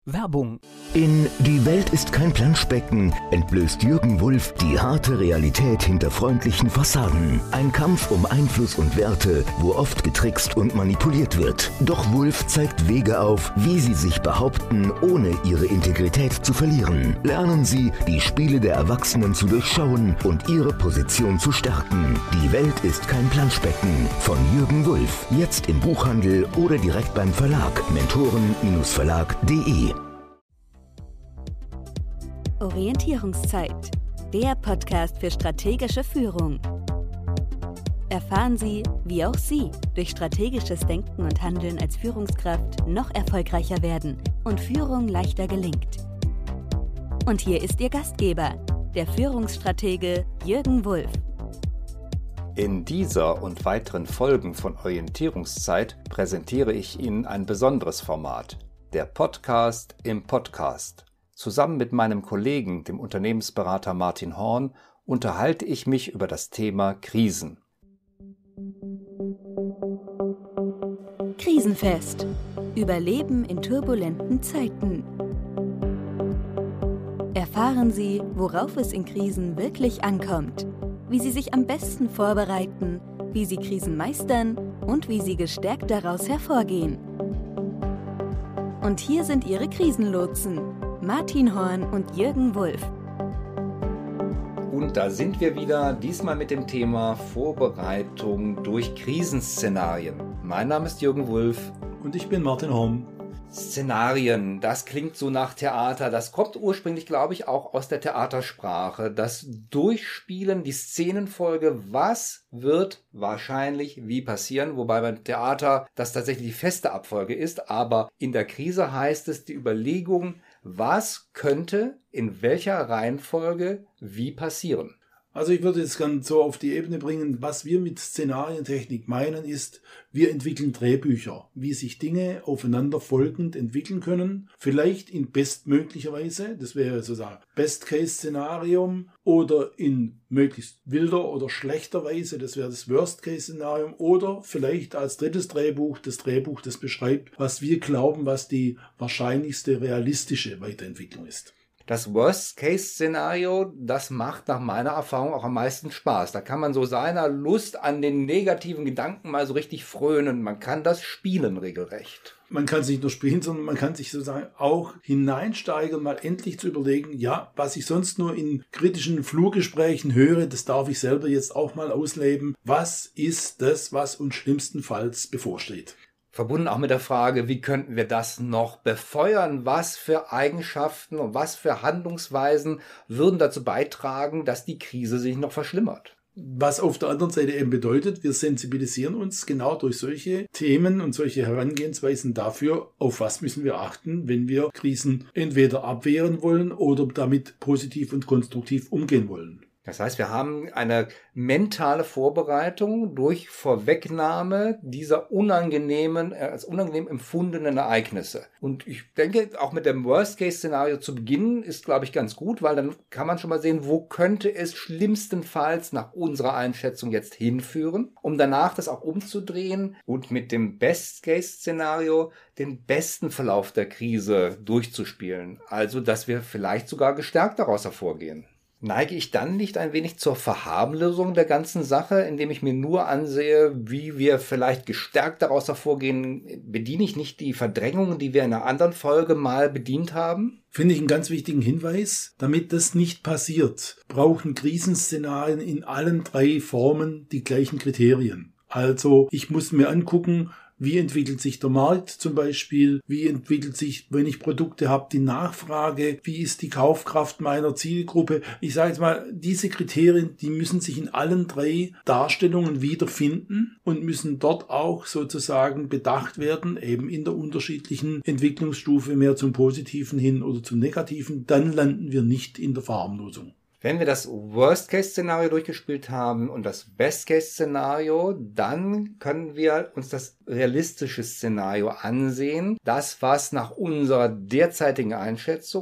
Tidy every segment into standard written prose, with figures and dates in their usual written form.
Werbung. In Die Welt ist kein Planschbecken entblößt Jürgen Wulff die harte Realität hinter freundlichen Fassaden. Ein Kampf um Einfluss und Werte, wo oft getrickst und manipuliert wird. Doch Wulff zeigt Wege auf, wie sie sich behaupten, ohne ihre Integrität zu verlieren. Lernen Sie, die Spiele der Erwachsenen zu durchschauen und ihre Position zu stärken. Die Welt ist kein Planschbecken von Jürgen Wulff. Jetzt im Buchhandel oder direkt beim Verlag. Mentoren-Verlag.de. Orientierungszeit, der Podcast für strategische Führung. Erfahren Sie, wie auch Sie durch strategisches Denken und Handeln als Führungskraft noch erfolgreicher werden und Führung leichter gelingt. Und hier ist Ihr Gastgeber, der Führungsstratege Jürgen Wulff. In dieser und weiteren Folgen von Orientierungszeit präsentiere ich Ihnen ein besonderes Format, der Podcast im Podcast. Zusammen mit meinem Kollegen, dem Unternehmensberater Martin Horn, unterhalte ich mich über das Thema Krisen. Krisenfest. Überleben in turbulenten Zeiten. Erfahren Sie, worauf es in Krisen wirklich ankommt, wie Sie sich am besten vorbereiten, wie Sie Krisen meistern und wie Sie gestärkt daraus hervorgehen. Und hier sind Ihre Krisenlotsen, Martin Horn und Jürgen Wulff. Und da sind wir wieder, diesmal mit dem Thema Vorbereitung durch Krisenszenarien. Mein Name ist Jürgen Wulff. Und ich bin Martin Horn. Szenarien, das klingt so nach Theater. Das kommt ursprünglich, glaube ich, auch aus der Theatersprache. Das Durchspielen, die Szenenfolge, was wird wahrscheinlich wie passieren, wobei beim Theater das tatsächlich die feste Abfolge ist. Aber in der Krise heißt es die Überlegung, was könnte in welcher Reihenfolge wie passieren? Also ich würde jetzt gerne so auf die Ebene bringen, was wir mit Szenarientechnik meinen, ist, wir entwickeln Drehbücher, wie sich Dinge aufeinander folgend entwickeln können, vielleicht in bestmöglicher Weise, das wäre sozusagen Best-Case-Szenarium, oder in möglichst wilder oder schlechter Weise, das wäre das Worst-Case-Szenarium, oder vielleicht als drittes Drehbuch, das beschreibt, was wir glauben, was die wahrscheinlichste realistische Weiterentwicklung ist. Das Worst-Case-Szenario, das macht nach meiner Erfahrung auch am meisten Spaß. Da kann man so seiner Lust an den negativen Gedanken mal so richtig frönen. Man kann das spielen regelrecht. Man kann sich nicht nur spielen, sondern man kann sich sozusagen auch hineinsteigern, mal endlich zu überlegen, ja, was ich sonst nur in kritischen Flurgesprächen höre, das darf ich selber jetzt auch mal ausleben. Was ist das, was uns schlimmstenfalls bevorsteht? Verbunden auch mit der Frage, wie könnten wir das noch befeuern? Was für Eigenschaften und was für Handlungsweisen würden dazu beitragen, dass die Krise sich noch verschlimmert? Was auf der anderen Seite eben bedeutet, wir sensibilisieren uns genau durch solche Themen und solche Herangehensweisen dafür, auf was müssen wir achten, wenn wir Krisen entweder abwehren wollen oder damit positiv und konstruktiv umgehen wollen. Das heißt, wir haben eine mentale Vorbereitung durch Vorwegnahme dieser als unangenehm empfundenen Ereignisse. Und ich denke, auch mit dem Worst-Case-Szenario zu beginnen ist, glaube ich, ganz gut, weil dann kann man schon mal sehen, wo könnte es schlimmstenfalls nach unserer Einschätzung jetzt hinführen, um danach das auch umzudrehen und mit dem Best-Case-Szenario den besten Verlauf der Krise durchzuspielen. Also, dass wir vielleicht sogar gestärkt daraus hervorgehen. Neige ich dann nicht ein wenig zur Verharmlosung der ganzen Sache, indem ich mir nur ansehe, wie wir vielleicht gestärkt daraus hervorgehen? Bediene ich nicht die Verdrängungen, die wir in einer anderen Folge mal bedient haben? Finde ich einen ganz wichtigen Hinweis. Damit das nicht passiert, brauchen Krisenszenarien in allen 3 Formen die gleichen Kriterien. Also ich muss mir angucken, wie entwickelt sich der Markt zum Beispiel? Wie entwickelt sich, wenn ich Produkte habe, die Nachfrage? Wie ist die Kaufkraft meiner Zielgruppe? Ich sage jetzt mal, diese Kriterien, die müssen sich in allen 3 Darstellungen wiederfinden und müssen dort auch sozusagen bedacht werden, eben in der unterschiedlichen Entwicklungsstufe, mehr zum Positiven hin oder zum Negativen. Dann landen wir nicht in der Verharmlosung. Wenn wir das Worst-Case-Szenario durchgespielt haben und das Best-Case-Szenario, dann können wir uns das realistische Szenario ansehen. Das, was nach unserer derzeitigen Einschätzung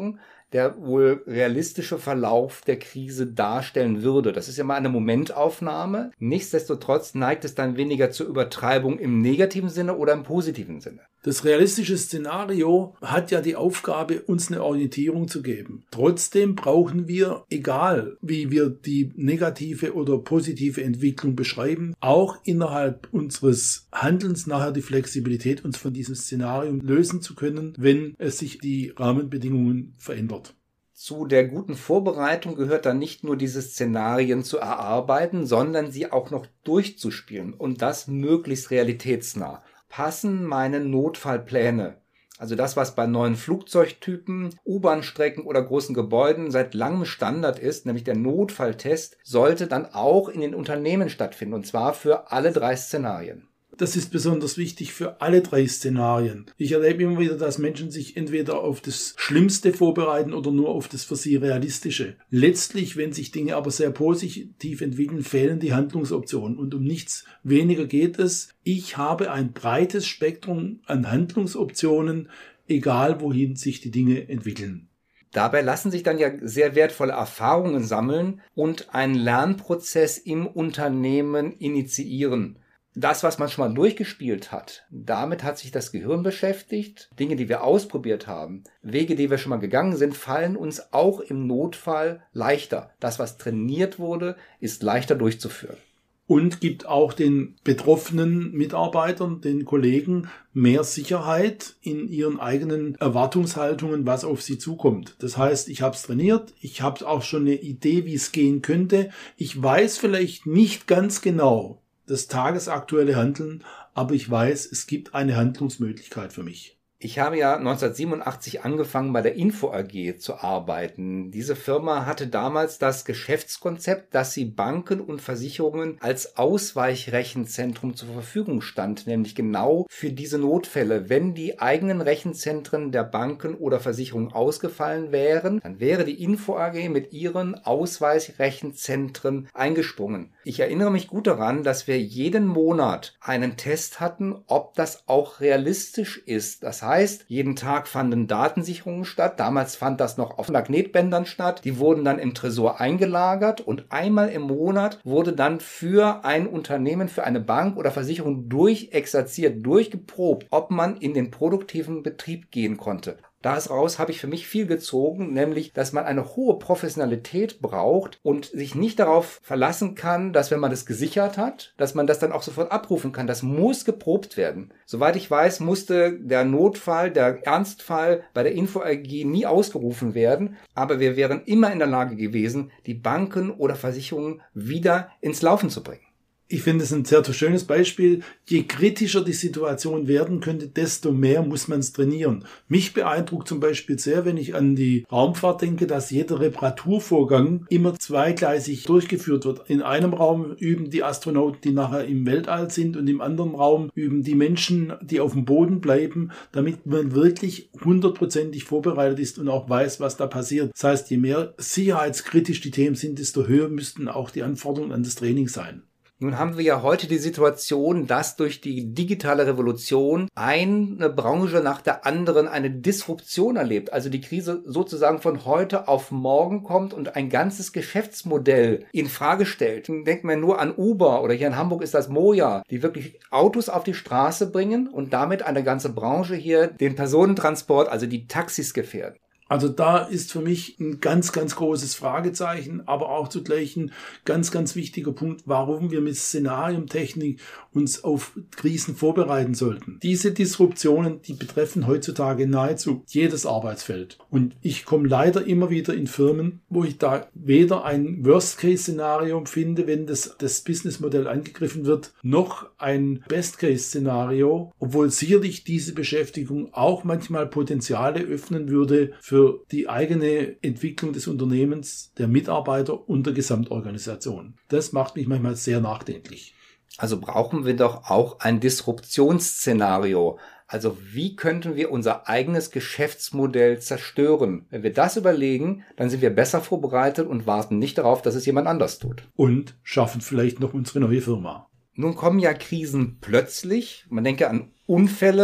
der wohl realistische Verlauf der Krise darstellen würde. Das ist ja mal eine Momentaufnahme. Nichtsdestotrotz neigt es dann weniger zur Übertreibung im negativen Sinne oder im positiven Sinne. Das realistische Szenario hat ja die Aufgabe, uns eine Orientierung zu geben. Trotzdem brauchen wir, egal wie wir die negative oder positive Entwicklung beschreiben, auch innerhalb unseres Handelns nachher die Flexibilität, uns von diesem Szenario lösen zu können, wenn es sich die Rahmenbedingungen verändert. Zu der guten Vorbereitung gehört dann nicht nur diese Szenarien zu erarbeiten, sondern sie auch noch durchzuspielen und das möglichst realitätsnah. Passen meine Notfallpläne, also das, was bei neuen Flugzeugtypen, U-Bahn-Strecken oder großen Gebäuden seit langem Standard ist, nämlich der Notfalltest, sollte dann auch in den Unternehmen stattfinden, und zwar für alle 3 Szenarien. Das ist besonders wichtig für alle 3 Szenarien. Ich erlebe immer wieder, dass Menschen sich entweder auf das Schlimmste vorbereiten oder nur auf das für sie Realistische. Letztlich, wenn sich Dinge aber sehr positiv entwickeln, fehlen die Handlungsoptionen. Und um nichts weniger geht es. Ich habe ein breites Spektrum an Handlungsoptionen, egal wohin sich die Dinge entwickeln. Dabei lassen sich dann ja sehr wertvolle Erfahrungen sammeln und einen Lernprozess im Unternehmen initiieren. Das, was man schon mal durchgespielt hat, damit hat sich das Gehirn beschäftigt. Dinge, die wir ausprobiert haben, Wege, die wir schon mal gegangen sind, fallen uns auch im Notfall leichter. Das, was trainiert wurde, ist leichter durchzuführen. Und gibt auch den betroffenen Mitarbeitern, den Kollegen, mehr Sicherheit in ihren eigenen Erwartungshaltungen, was auf sie zukommt. Das heißt, ich habe es trainiert, ich habe auch schon eine Idee, wie es gehen könnte. Ich weiß vielleicht nicht ganz genau das tagesaktuelle Handeln, aber ich weiß, es gibt eine Handlungsmöglichkeit für mich. Ich habe ja 1987 angefangen, bei der Info AG zu arbeiten. Diese Firma hatte damals das Geschäftskonzept, dass sie Banken und Versicherungen als Ausweichrechenzentrum zur Verfügung stand, nämlich genau für diese Notfälle. Wenn die eigenen Rechenzentren der Banken oder Versicherungen ausgefallen wären, dann wäre die Info AG mit ihren Ausweichrechenzentren eingesprungen. Ich erinnere mich gut daran, dass wir jeden Monat einen Test hatten, ob das auch realistisch ist. Das heißt, jeden Tag fanden Datensicherungen statt. Damals fand das noch auf Magnetbändern statt. Die wurden dann im Tresor eingelagert und einmal im Monat wurde dann für ein Unternehmen, für eine Bank oder Versicherung durchexerziert, durchgeprobt, ob man in den produktiven Betrieb gehen konnte. Daraus habe ich für mich viel gezogen, nämlich, dass man eine hohe Professionalität braucht und sich nicht darauf verlassen kann, dass wenn man das gesichert hat, dass man das dann auch sofort abrufen kann. Das muss geprobt werden. Soweit ich weiß, musste der Notfall, der Ernstfall bei der Info AG nie ausgerufen werden, aber wir wären immer in der Lage gewesen, die Banken oder Versicherungen wieder ins Laufen zu bringen. Ich finde es ein sehr schönes Beispiel. Je kritischer die Situation werden könnte, desto mehr muss man es trainieren. Mich beeindruckt zum Beispiel sehr, wenn ich an die Raumfahrt denke, dass jeder Reparaturvorgang immer zweigleisig durchgeführt wird. In einem Raum üben die Astronauten, die nachher im Weltall sind, und im anderen Raum üben die Menschen, die auf dem Boden bleiben, damit man wirklich 100%ig vorbereitet ist und auch weiß, was da passiert. Das heißt, je mehr sicherheitskritisch die Themen sind, desto höher müssten auch die Anforderungen an das Training sein. Nun haben wir ja heute die Situation, dass durch die digitale Revolution eine Branche nach der anderen eine Disruption erlebt. Also die Krise sozusagen von heute auf morgen kommt und ein ganzes Geschäftsmodell in Frage stellt. Denkt man nur an Uber oder hier in Hamburg ist das Moja, die wirklich Autos auf die Straße bringen und damit eine ganze Branche hier den Personentransport, also die Taxis gefährden. Also da ist für mich ein ganz, ganz großes Fragezeichen, aber auch zugleich ein ganz, ganz wichtiger Punkt, warum wir mit Szenariumtechnik uns auf Krisen vorbereiten sollten. Diese Disruptionen, die betreffen heutzutage nahezu jedes Arbeitsfeld. Und ich komme leider immer wieder in Firmen, wo ich da weder ein Worst-Case-Szenario finde, wenn das Businessmodell angegriffen wird, noch ein Best-Case-Szenario, obwohl sicherlich diese Beschäftigung auch manchmal Potenziale öffnen würde für die eigene Entwicklung des Unternehmens, der Mitarbeiter und der Gesamtorganisation. Das macht mich manchmal sehr nachdenklich. Also brauchen wir doch auch ein Disruptionsszenario. Also wie könnten wir unser eigenes Geschäftsmodell zerstören? Wenn wir das überlegen, dann sind wir besser vorbereitet und warten nicht darauf, dass es jemand anders tut. Und schaffen vielleicht noch unsere neue Firma. Nun kommen ja Krisen plötzlich. Man denke an Unfälle,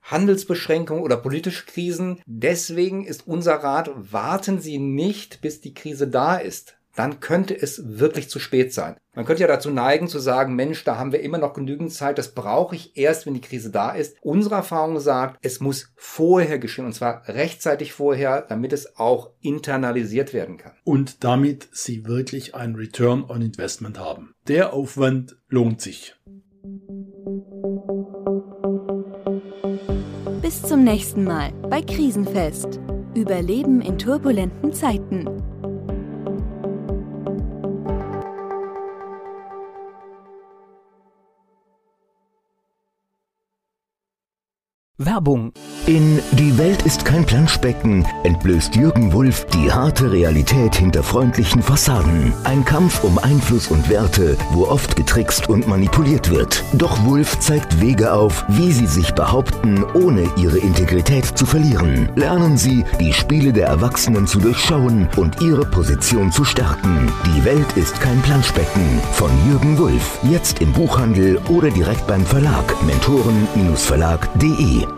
Handelsbeschränkungen oder politische Krisen. Deswegen ist unser Rat, warten Sie nicht, bis die Krise da ist. Dann könnte es wirklich zu spät sein. Man könnte ja dazu neigen zu sagen, Mensch, da haben wir immer noch genügend Zeit, das brauche ich erst, wenn die Krise da ist. Unsere Erfahrung sagt, es muss vorher geschehen, und zwar rechtzeitig vorher, damit es auch internalisiert werden kann. Und damit Sie wirklich ein Return on Investment haben. Der Aufwand lohnt sich. Bis zum nächsten Mal bei Krisenfest. Überleben in turbulenten Zeiten. Werbung. In Die Welt ist kein Planschbecken entblößt Jürgen Wulff die harte Realität hinter freundlichen Fassaden. Ein Kampf um Einfluss und Werte, wo oft getrickst und manipuliert wird. Doch Wulff zeigt Wege auf, wie Sie sich behaupten, ohne Ihre Integrität zu verlieren. Lernen Sie, die Spiele der Erwachsenen zu durchschauen und Ihre Position zu stärken. Die Welt ist kein Planschbecken von Jürgen Wulff. Jetzt im Buchhandel oder direkt beim Verlag mentoren-verlag.de.